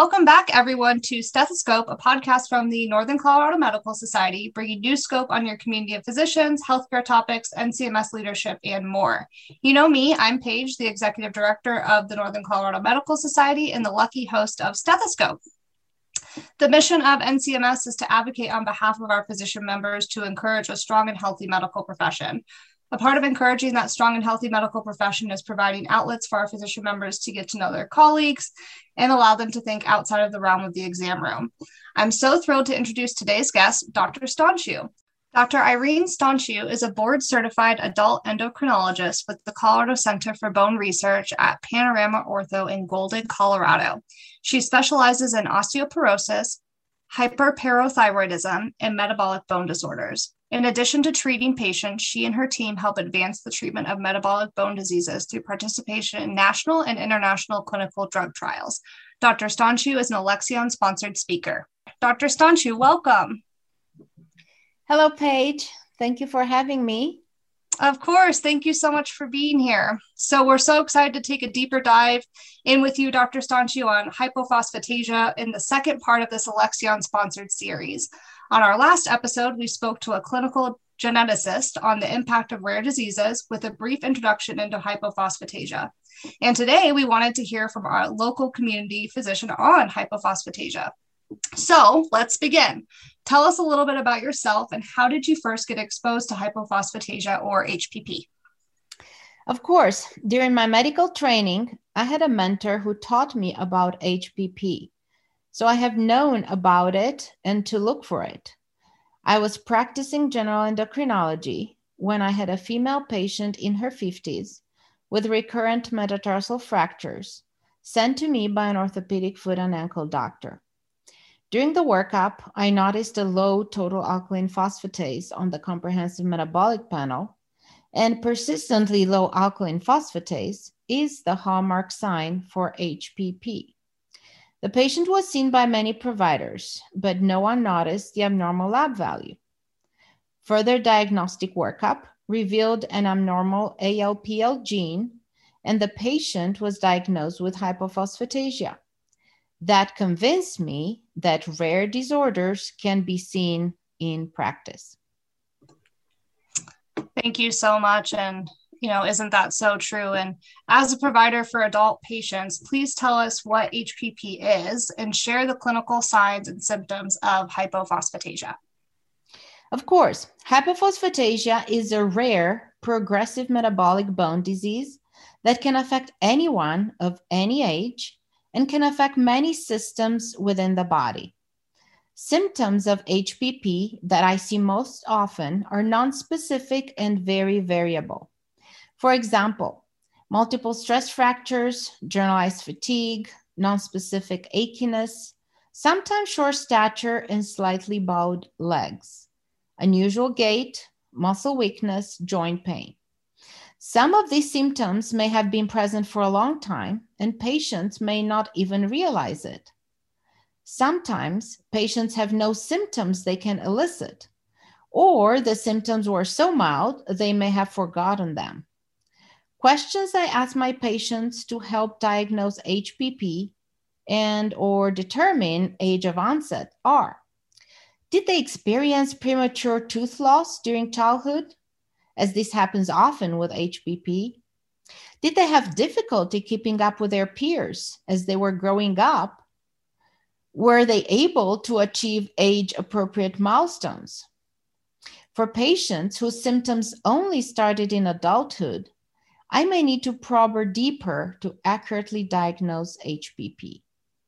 Welcome back, everyone, to Stethoscope, a podcast from the Northern Colorado Medical Society, bringing new scope on your community of physicians, healthcare topics, NCMS leadership, and more. You know me, I'm Paige, the Executive Director of the Northern Colorado Medical Society and the lucky host of Stethoscope. The mission of NCMS is to advocate on behalf of our physician members to encourage a strong and healthy medical profession. A part of encouraging that strong and healthy medical profession is providing outlets for our physician members to get to know their colleagues and allow them to think outside of the realm of the exam room. I'm so thrilled to introduce today's guest, Dr. Stanciu. Dr. Irene Stanciu is a board-certified adult endocrinologist with the Colorado Center for Bone Research at Panorama Ortho in Golden, Colorado. She specializes in osteoporosis, hyperparathyroidism, and metabolic bone disorders. In addition to treating patients, she and her team help advance the treatment of metabolic bone diseases through participation in national and international clinical drug trials. Dr. Stanciu is an Alexion-sponsored speaker. Dr. Stanciu, welcome. Hello, Paige. Thank you for having me. Of course. Thank you so much for being here. So we're so excited to take a deeper dive in with you, Dr. Stanciu, on hypophosphatasia in the second part of this Alexion-sponsored series. On our last episode, we spoke to a clinical geneticist on the impact of rare diseases with a brief introduction into hypophosphatasia. And today we wanted to hear from our local community physician on hypophosphatasia. So let's begin. Tell us a little bit about yourself and how did you first get exposed to hypophosphatasia or HPP? Of course, during my medical training, I had a mentor who taught me about HPP. So I have known about it and to look for it. I was practicing general endocrinology when I had a female patient in her 50s with recurrent metatarsal fractures sent to me by an orthopedic foot and ankle doctor. During the workup, I noticed a low total alkaline phosphatase on the comprehensive metabolic panel, and persistently low alkaline phosphatase is the hallmark sign for HPP. The patient was seen by many providers, but no one noticed the abnormal lab value. Further diagnostic workup revealed an abnormal ALPL gene, and the patient was diagnosed with hypophosphatasia. That convinced me that rare disorders can be seen in practice. Thank you so much. And isn't that so true? And as a provider for adult patients, please tell us what HPP is and share the clinical signs and symptoms of hypophosphatasia. Of course, hypophosphatasia is a rare progressive metabolic bone disease that can affect anyone of any age and can affect many systems within the body. Symptoms of HPP that I see most often are nonspecific and very variable. For example, multiple stress fractures, generalized fatigue, nonspecific achiness, sometimes short stature and slightly bowed legs, unusual gait, muscle weakness, joint pain. Some of these symptoms may have been present for a long time, and patients may not even realize it. Sometimes patients have no symptoms they can elicit, or the symptoms were so mild they may have forgotten them. Questions I ask my patients to help diagnose HPP and or determine age of onset are: did they experience premature tooth loss during childhood, as this happens often with HPP? Did they have difficulty keeping up with their peers as they were growing up? Were they able to achieve age-appropriate milestones? For patients whose symptoms only started in adulthood, I may need to probe deeper to accurately diagnose HPP.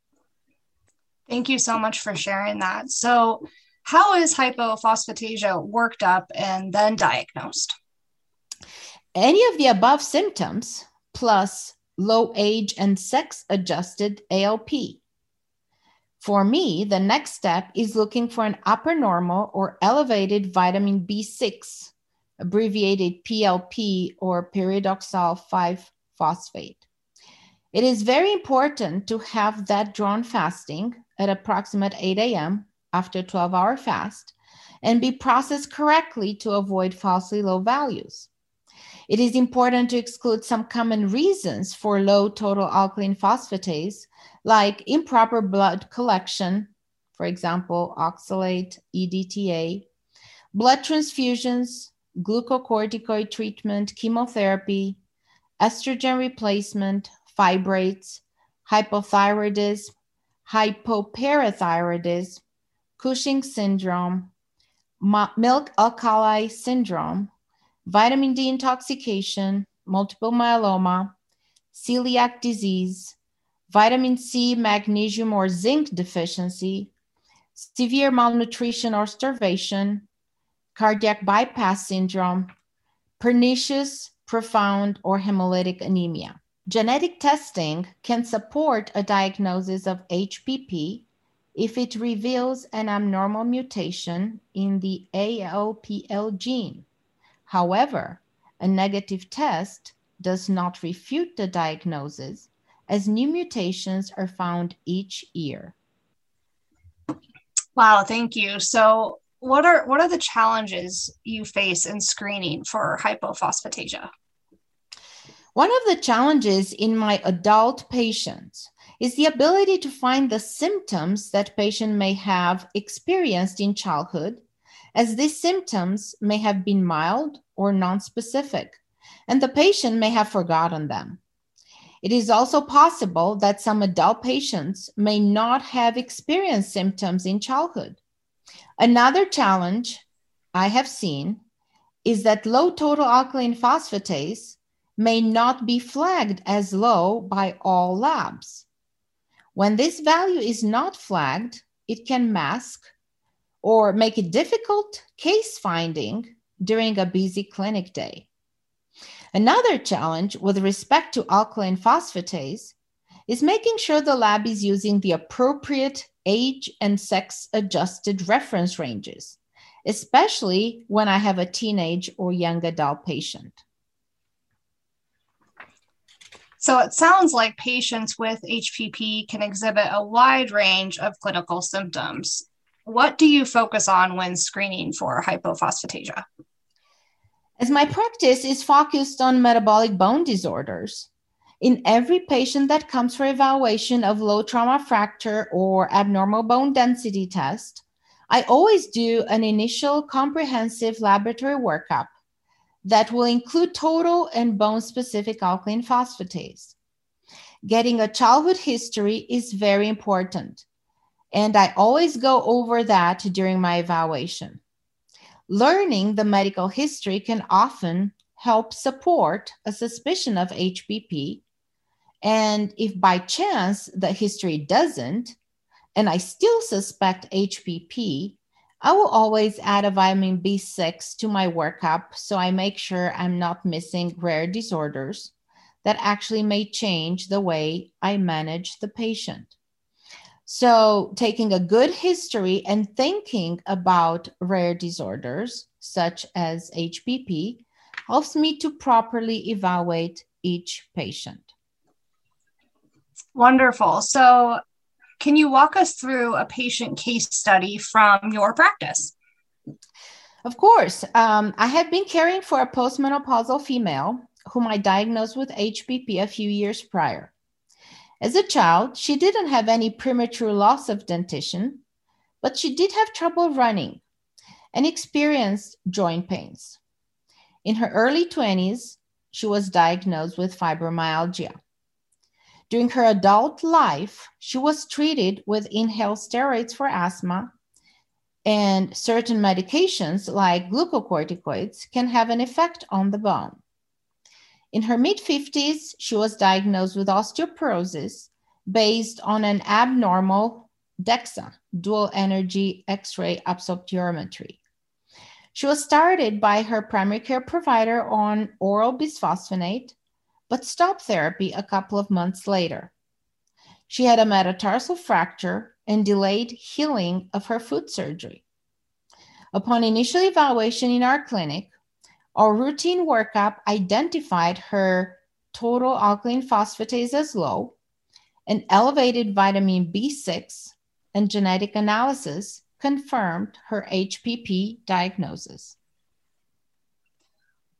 Thank you so much for sharing that. So, how is hypophosphatasia worked up and then diagnosed? Any of the above symptoms plus low age and sex-adjusted ALP. For me, the next step is looking for an upper normal or elevated vitamin B6, abbreviated PLP or pyridoxal 5-phosphate. It is very important to have that drawn fasting at approximate 8 a.m. after a 12-hour fast and be processed correctly to avoid falsely low values. It is important to exclude some common reasons for low total alkaline phosphatase, like improper blood collection, for example, oxalate, EDTA, blood transfusions, glucocorticoid treatment, chemotherapy, estrogen replacement, fibrates, hypothyroidism, hypoparathyroidism, Cushing's syndrome, milk alkali syndrome, vitamin D intoxication, multiple myeloma, celiac disease, vitamin C, magnesium, or zinc deficiency, severe malnutrition or starvation, cardiac bypass syndrome, pernicious, profound, or hemolytic anemia. Genetic testing can support a diagnosis of HPP if it reveals an abnormal mutation in the ALPL gene. However, a negative test does not refute the diagnosis, as new mutations are found each year. Wow, thank you. So what are the challenges you face in screening for hypophosphatasia? One of the challenges in my adult patients is the ability to find the symptoms that patient may have experienced in childhood, as these symptoms may have been mild or nonspecific, and the patient may have forgotten them. It is also possible that some adult patients may not have experienced symptoms in childhood. Another challenge I have seen is that low total alkaline phosphatase may not be flagged as low by all labs. When this value is not flagged, it can mask or make it difficult case finding during a busy clinic day. Another challenge with respect to alkaline phosphatase is making sure the lab is using the appropriate age and sex adjusted reference ranges, especially when I have a teenage or young adult patient. So it sounds like patients with HPP can exhibit a wide range of clinical symptoms. What do you focus on when screening for hypophosphatasia? As my practice is focused on metabolic bone disorders, in every patient that comes for evaluation of low trauma fracture or abnormal bone density test, I always do an initial comprehensive laboratory workup that will include total and bone-specific alkaline phosphatase. Getting a childhood history is very important, and I always go over that during my evaluation. Learning the medical history can often help support a suspicion of HPP, and if by chance the history doesn't, and I still suspect HPP, I will always add a vitamin B6 to my workup so I make sure I'm not missing rare disorders that actually may change the way I manage the patient. So taking a good history and thinking about rare disorders such as HPP helps me to properly evaluate each patient. Wonderful. So can you walk us through a patient case study from your practice? Of course. I have been caring for a postmenopausal female whom I diagnosed with HPP a few years prior. As a child, she didn't have any premature loss of dentition, but she did have trouble running and experienced joint pains. In her early 20s, she was diagnosed with fibromyalgia. During her adult life, she was treated with inhaled steroids for asthma, and certain medications like glucocorticoids can have an effect on the bone. In her mid-50s, she was diagnosed with osteoporosis based on an abnormal DEXA, dual energy X-ray absorptiometry. She was started by her primary care provider on oral bisphosphonate, but stopped therapy a couple of months later. She had a metatarsal fracture and delayed healing of her foot surgery. Upon initial evaluation in our clinic, our routine workup identified her total alkaline phosphatase as low, and elevated vitamin B6 and genetic analysis confirmed her HPP diagnosis.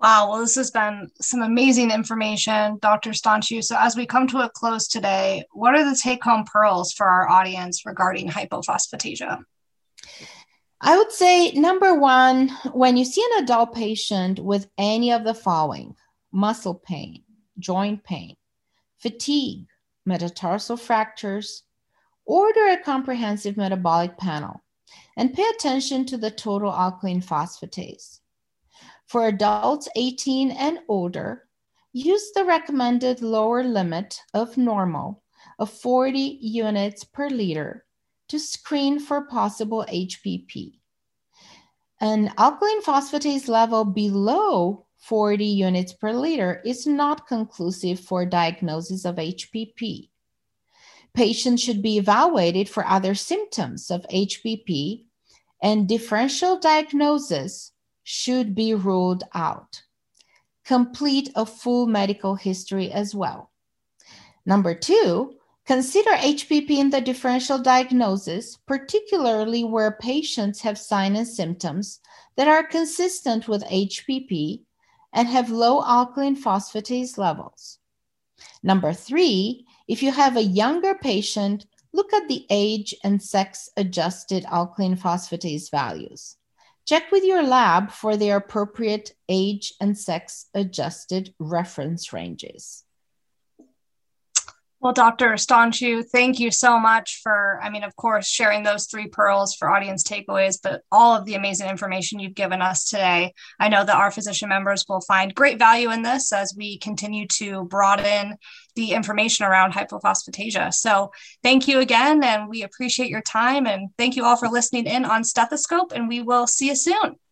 Wow, well, this has been some amazing information, Dr. Stanchu. So as we come to a close today, what are the take-home pearls for our audience regarding hypophosphatasia? I would say number one, when you see an adult patient with any of the following: muscle pain, joint pain, fatigue, metatarsal fractures, order a comprehensive metabolic panel and pay attention to the total alkaline phosphatase. For adults 18 and older, use the recommended lower limit of normal of 40 units per liter to screen for possible HPP. An alkaline phosphatase level below 40 units per liter is not conclusive for diagnosis of HPP. Patients should be evaluated for other symptoms of HPP, and differential diagnosis should be ruled out. Complete a full medical history as well. Number two, consider HPP in the differential diagnosis, particularly where patients have signs and symptoms that are consistent with HPP and have low alkaline phosphatase levels. Number three, if you have a younger patient, look at the age and sex-adjusted alkaline phosphatase values. Check with your lab for their appropriate age and sex-adjusted reference ranges. Well, Dr. Stanchu, thank you so much for, of course, sharing those 3 pearls for audience takeaways, but all of the amazing information you've given us today. I know that our physician members will find great value in this as we continue to broaden the information around hypophosphatasia. So thank you again, and we appreciate your time. And thank you all for listening in on Stethoscope, and we will see you soon.